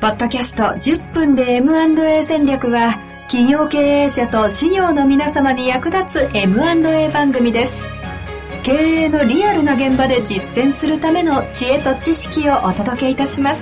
ポッドキャスト10分で M&A 戦略は、企業経営者と事業の皆様に役立つ M&A 番組です。経営のリアルな現場で実践するための知恵と知識をお届けいたします。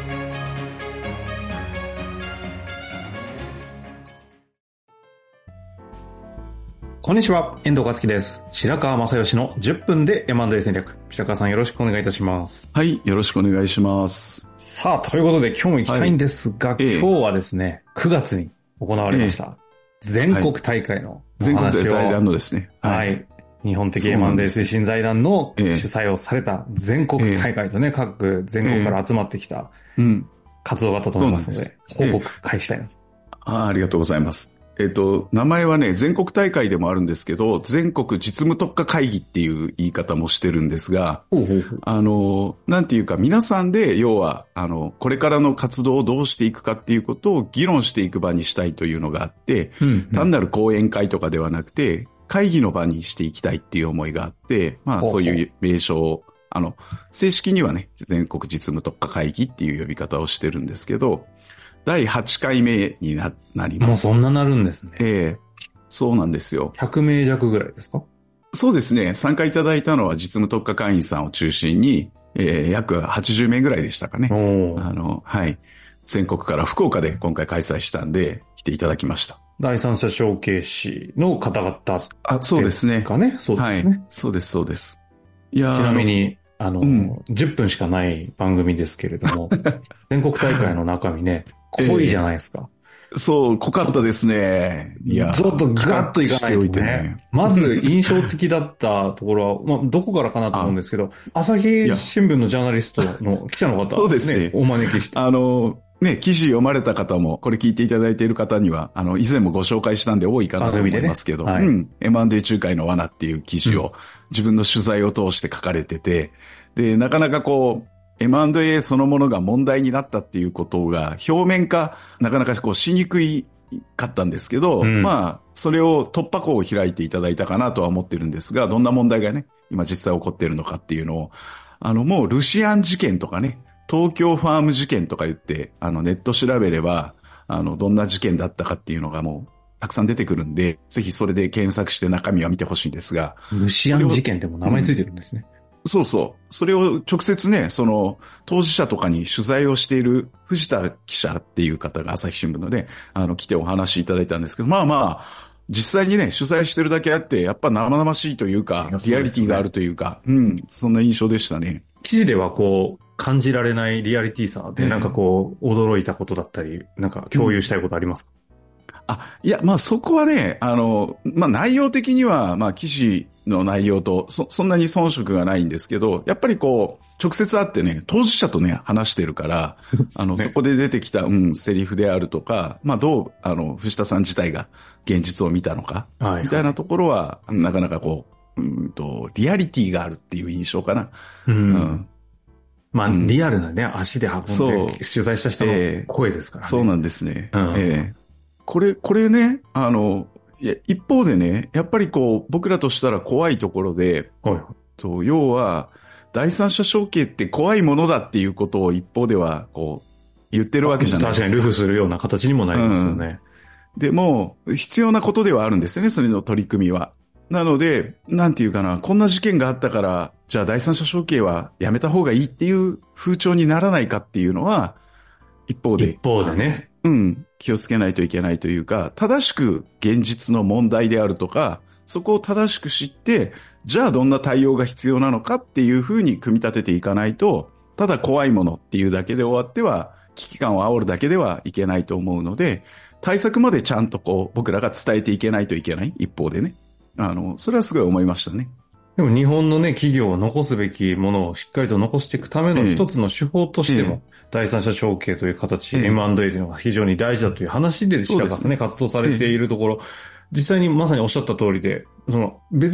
こんにちは、遠藤和樹です。白川正義の10分で M&A 戦略。白川さんよろしくお願いいたします。 はい、よろしくお願いします。 さあ、ということで今日も行きたいんですが、今日はですね、9月に行われました、全国大会のお話を、 全国で財団のですね。 はい。日本的 M&A 推進財団の主催をされた全国大会とね、各全国から集まってきた活動があったと思いますので、報告開始したいです。 ありがとうございます。名前はね、全国大会でもあるんですけど、全国実務特化会議っていう言い方もしてるんですが、なんていうか皆さんで、要は、これからの活動をどうしていくかっていうことを議論していく場にしたいというのがあって、単なる講演会とかではなくて、会議の場にしていきたいっていう思いがあって、まあそういう名称を、正式にはね、全国実務特化会議っていう呼び方をしてるんですけど、第8回目に なります。 もうそんななるんですね。 そうなんですよ。 100名弱ぐらいですか？ そうですね。参加いただいたのは実務特化会員さんを中心に、約80名ぐらいでしたかね。はい。全国から福岡で今回開催したんで、来ていただきました。 第三者承継士の方々ですかね。 そうですね。 そうですね。 はい。そうです、そうです。 いや、ちなみに、10分しかない番組ですけれども、全国大会の中身ね、濃いじゃないですか。 そう、濃かったですね。いや、 ちょっとガッといかないとね。まず印象的だったところは、まあ、どこからかなと思うんですけど、朝日新聞のジャーナリストの記者の方、 そうですね。 お招きして。 記事読まれた方も、これ聞いていただいている方には、以前もご紹介したんで多いかなと思いますけど、M&A 仲介の罠っていう記事を自分の取材を通して書かれてて、で、なかなかこう、M&A そのものが問題になったっていうことが表面化、なかなかこうしにくいかったんですけど、まあ、それを突破口を開いていただいたかなとは思ってるんですが、どんな問題がね、今実際起こっているのかっていうのを、もうルシアン事件とかね、東京ファーム事件とか言って、ネット調べれば、どんな事件だったかっていうのがもう、たくさん出てくるんで、ぜひそれで検索して中身は見てほしいんですが。 ルシアン事件ってもう名前ついてるんですね。 そうそう。それを直接ね、当事者とかに取材をしている藤田記者っていう方が朝日新聞のね、来てお話しいただいたんですけど、まあまあ、実際にね、取材してるだけあって、やっぱ生々しいというか、リアリティがあるというか、そんな印象でしたね。 記事ではこう、感じられないリアリティさで、なんかこう、驚いたことだったり、なんか共有したいことありますか？ いや、まあそこはね、まあ内容的には、まあ記事の内容とそんなに遜色がないんですけど、やっぱりこう、直接会ってね、当事者とね、話してるから、そこで出てきた、セリフであるとか、まあどう、藤田さん自体が現実を見たのか、みたいなところは、なかなかこう、リアリティがあるっていう印象かな。 まあ、リアルなね、足で運んで取材した人の声ですからね。 そうなんですね。これね、一方でね、やっぱりこう、僕らとしたら怖いところで、要は、第三者承継って怖いものだっていうことを一方では、こう、言ってるわけじゃないですか。 確かにルフするような形にもなりますよね。 でも、必要なことではあるんですよね、それの取り組みは。なので、なんていうかな、こんな事件があったから、じゃあ第三者承継はやめた方がいいっていう風潮にならないかっていうのは、一方でね。 気をつけないといけないというか、正しく現実の問題であるとか、そこを正しく知って、じゃあどんな対応が必要なのかっていう風に組み立てていかないと、ただ怖いものっていうだけで終わっては、危機感を煽るだけではいけないと思うので、対策までちゃんとこう、僕らが伝えていけないといけない、一方でね。それはすごい思いましたね。 でも日本のね、企業は残すべきものをしっかりと残していくための一つの手法としても、第三者承継という形、M&A というのが非常に大事だという話でしかね、活動されているところ、実際にまさにおっしゃった通りで、別に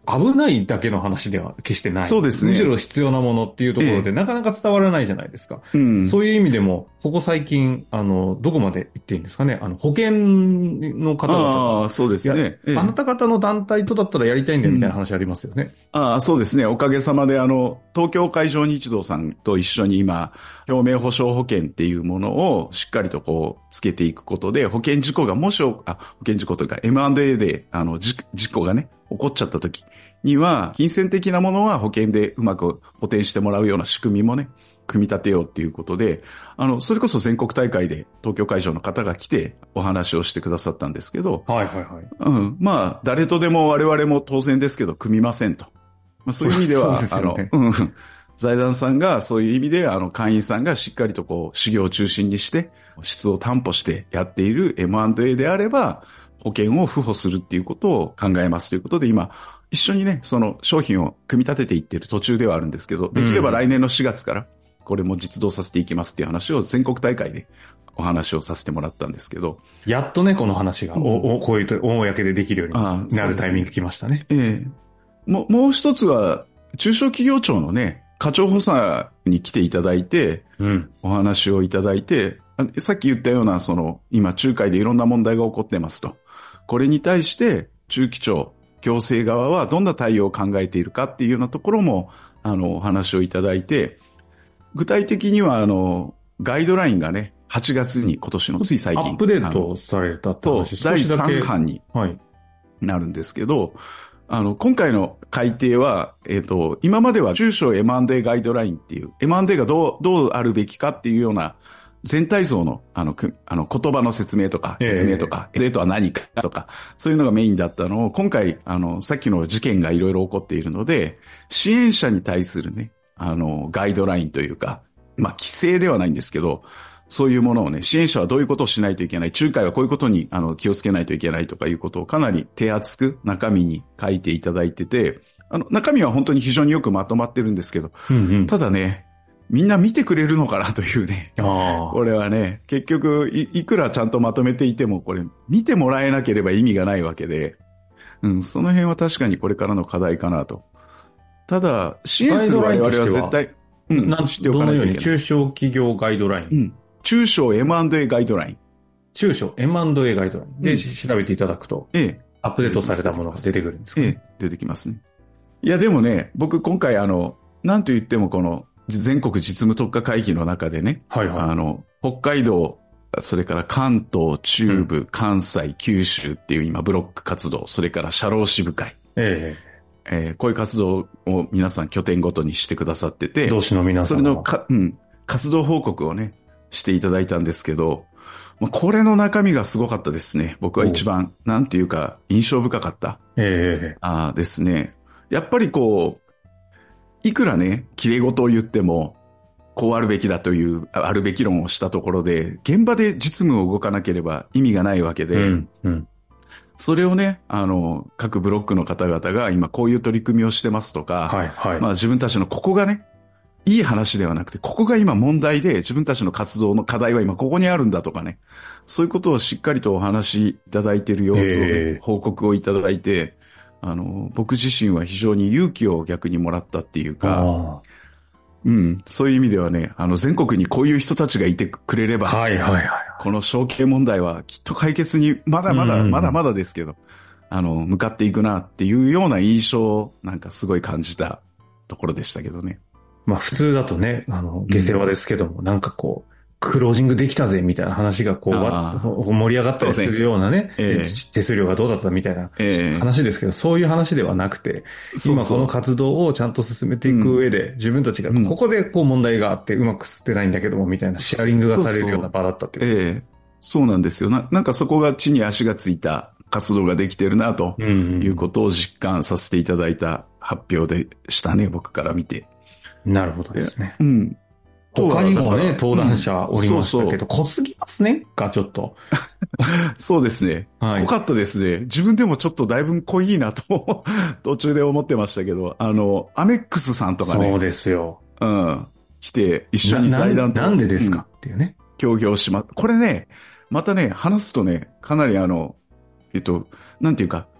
危ないだけの話では決してない。 そうですね。 むしろ必要なものっていうところで、なかなか伝わらないじゃないですか。そういう意味でも、ここ最近、どこまで行っていいんですかね。保険の方々。 ああ、そうですね。 あなた方の団体とだったらやりたいんだよみたいな話ありますよね。 ああ、そうですね。おかげさまで、東京海上日動さんと一緒に今、表明保証保険っていうものをしっかりとつけていくことで、保険事故が保険事故というか M&A で、事故がね、起こっちゃった時には、金銭的なものは保険でうまく補填してもらうような仕組みもね、組み立てようっていうことで、それこそ全国大会で東京会場の方が来てお話をしてくださったんですけど、 はいはいはい。 まあ、誰とでも我々も当然ですけど、組みませんと。まあ、そういう意味では、財団さんがそういう意味で、会員さんがしっかりと事業を中心にして、質を担保してやっている M&A であれば、保険を付保するっていうことを考えますということで、今、一緒にね、その商品を組み立てていっている途中ではあるんですけど、できれば来年の4月から、これも実動させていきますっていう話を全国大会でお話をさせてもらったんですけど。 やっとね、この話が、こういう公でできるようになるタイミング来ましたね。 もう一つは、中小企業庁のね、課長補佐に来ていただいて、お話をいただいて、さっき言ったような、今、中海でいろんな問題が起こってますと。これに対して、中期庁、行政側はどんな対応を考えているかっていうようなところも、お話をいただいて、具体的には、ガイドラインがね、8月に今年のつい最近。 アップデートされたって話、 第3版になるんですけど、今回の改定は、今までは中小 M&A ガイドラインっていう、M&A がどうあるべきかっていうような全体像の、言葉の説明とか、M&A とは何かとか、そういうのがメインだったのを、今回、さっきの事件がいろいろ起こっているので、支援者に対するね、ガイドラインというか、まあ、規制ではないんですけど、そういうものをね、支援者はどういうことをしないといけない、仲介はこういうことに気をつけないといけないとかいうことをかなり手厚く中身に書いていただいてて、中身は本当に非常によくまとまってるんですけど、ただね、みんな見てくれるのかなというね、これはね、結局いくらちゃんとまとめていても、これ見てもらえなければ意味がないわけで、その辺は確かにこれからの課題かなと。ただ、支援する我々は絶対、知っておかないといけない。どのように中小企業ガイドライン。 中小 M&A ガイドライン。 中小 M&A ガイドラインで調べていただくと、アップデートされたものが出てくるんですかね。 出てきますね。いや、でもね、僕今回なんと言ってもこの全国実務特化会議の中でね、北海道、それから関東、中部、関西、九州っていう今ブロック活動、それから社労支部会。こういう活動を皆さん拠点ごとにしてくださってて、 同志の皆さんそれの活動報告をね、していただいたんですけど、これの中身がすごかったですね。僕は一番、なんていうか、印象深かった。ですね。やっぱりいくらね、綺麗事を言っても、こうあるべきだという、あるべき論をしたところで、現場で実務を動かなければ意味がないわけで、それをね、各ブロックの方々が今こういう取り組みをしてますとか、まあ自分たちのここがね、いい話ではなくて、ここが今問題で自分たちの活動の課題は今ここにあるんだとかね、そういうことをしっかりとお話しいただいている様子を、ね、報告をいただいて、僕自身は非常に勇気を逆にもらったっていうか、そういう意味ではね、全国にこういう人たちがいてくれれば、この承継問題はきっと解決にまだまだですけど、向かっていくなっていうような印象をなんかすごい感じたところでしたけどね。 まあ普通だとね、下世話ですけども、なんかクロージングできたぜみたいな話が盛り上がったりするようなね、手数料がどうだったみたいな話ですけど、そういう話ではなくて、今この活動をちゃんと進めていく上で、自分たちがここで問題があってうまく吸ってないんだけどもみたいなシェアリングがされるような場だったっていう。 そうなんですよ。なんかそこが地に足がついた活動ができてるなということを実感させていただいた発表でしたね、僕から見て。 なるほどですね。他にもね、登壇者おりましたけど、濃すぎますねか、ちょっと。 そうですね。濃かったですね。自分でもちょっとだいぶ濃いなと、途中で思ってましたけど、アメックスさんとかね。 そうですよ。 来て、一緒に財団と。 なんでですかっていうね。 協業します。これね、またね、話すとね、かなりなんていうか、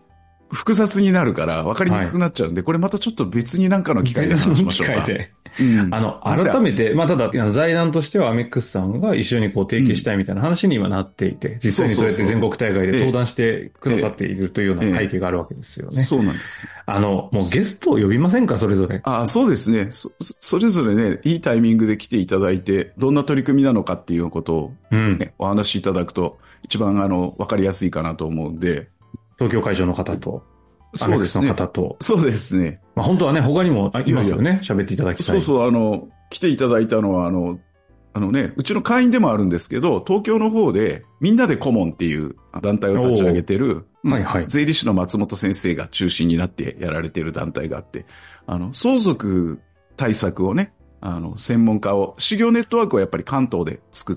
複雑になるから分かりにくくなっちゃうんで、これまたちょっと別になんかの機会で話しましょうか。別に機会で。 改めて、ただ、財団としてはアメックスさんが一緒にこう提携したいみたいな話に今なっていて、実際にそうやって全国大会で登壇してくださっているというような背景があるわけですよね。 そうなんです。 もうゲストを呼びませんか、それぞれ。 そうですね。それぞれね、いいタイミングで来ていただいて、どんな取り組みなのかっていうことを、お話しいただくと、一番わかりやすいかなと思うんで。 東京会場の方と、アメックスの方と。 そうですね。 本当はね、他にもいますよね。喋っていただきたい。 来ていただいたのは、うちの会員でもあるんですけど、東京の方で、みんなで顧問っていう団体を立ち上げてる、税理士の松本先生が中心になってやられている団体があって、相続対策をね、専門家を、修行ネットワークをやっぱり関東で作って、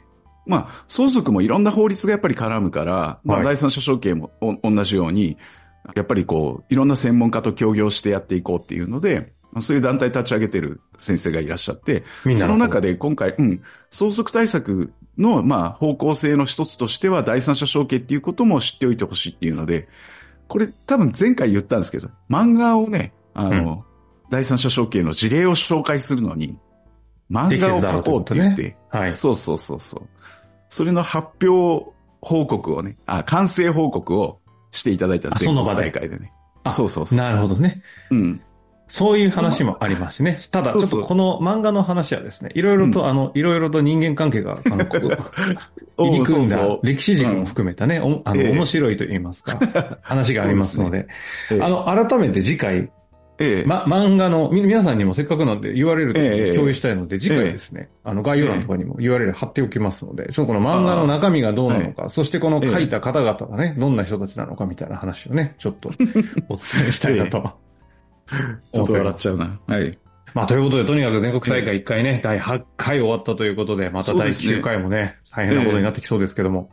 相続もいろんな法律がやっぱり絡むから、第三者承継も同じように、やっぱりいろんな専門家と協業してやっていこうっていうので、そういう団体立ち上げてる先生がいらっしゃって、その中で今回、相続対策の、方向性の一つとしては、第三者承継っていうことも知っておいてほしいっていうので、これ多分前回言ったんですけど、漫画をね、第三者承継の事例を紹介するのに、漫画を書こうって言って、そう。それの発表報告をね、完成報告をしていただいた全国大会でね。そう。 なるほどね。そういう話もありますしね。ただ、ちょっとこの漫画の話はですね、いろいろと人間関係が、入り組んだ歴史軸も含めたね、面白いと言いますか、話がありますので、改めて次回、漫画の、皆さんにもせっかくなんで URL で共有したいので、次回ですね、概要欄とかにも URL 貼っておきますので、この漫画の中身がどうなのか、そしてこの書いた方々がね、どんな人たちなのかみたいな話をね、ちょっとお伝えしたいなと。 ちょっと笑っちゃうな。はい。 ということで、とにかく全国大会1回ね、第8回終わったということで、また第9回もね、大変なことになってきそうですけども。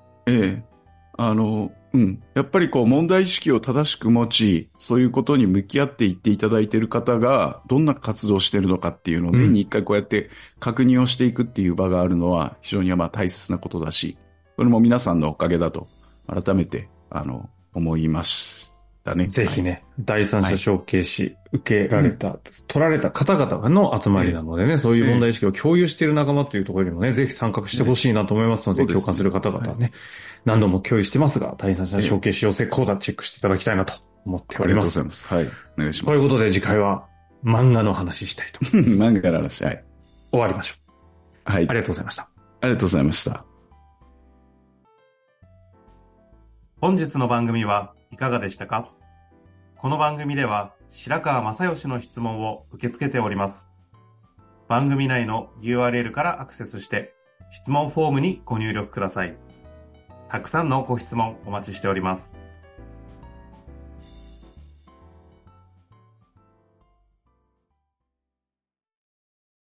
やっぱり問題意識を正しく持ち、そういうことに向き合っていっていただいている方が、どんな活動をしているのかっていうのを年に1回こうやって確認をしていくっていう場があるのは、非常に大切なことだし、これも皆さんのおかげだと、改めて、思いましたね。 ぜひね、第三者承継し、受けられた、取られた方々の集まりなのでね、そういう問題意識を共有している仲間というところにもね、ぜひ参画してほしいなと思いますので、共感する方々はね、何度も共有してますが、第三者承継し養成講座チェックしていただきたいなと思っております。 ありがとうございます。はい。お願いします。 ということで次回は漫画の話したいと。 漫画の話、はい。 終わりましょう。 はい。 ありがとうございました。 ありがとうございました。 本日の番組はいかがでしたか？この番組では白川正義の質問を受け付けております。番組内の URL からアクセスして質問フォームにご入力ください。たくさんのご質問お待ちしております。